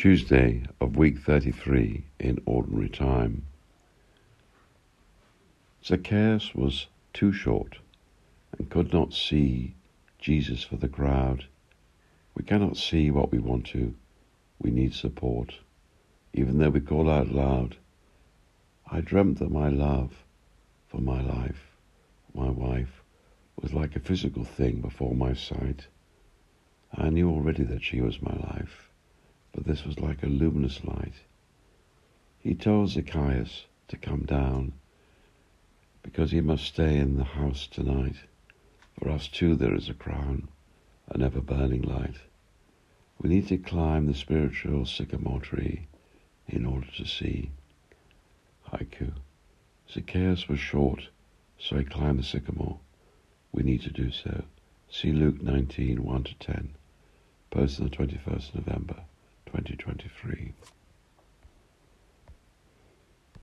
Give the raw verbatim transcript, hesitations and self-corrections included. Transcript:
Tuesday of week thirty-three in Ordinary Time. Zacchaeus was too short and could not see Jesus for the crowd. We cannot see what we want to. We need support. Even though we call out loud, I dreamt that my love for my life, my wife, was like a physical thing before my sight. I knew already that she was my life, but this was like a luminous light. He told Zacchaeus to come down because he must stay in the house tonight. For us too there is a crown, an ever-burning light. We need to climb the spiritual sycamore tree in order to see. Haiku. Zacchaeus was short, so he climbed the sycamore. We need to do so. See Luke nineteen, one to ten. Posted on the twenty-first of November.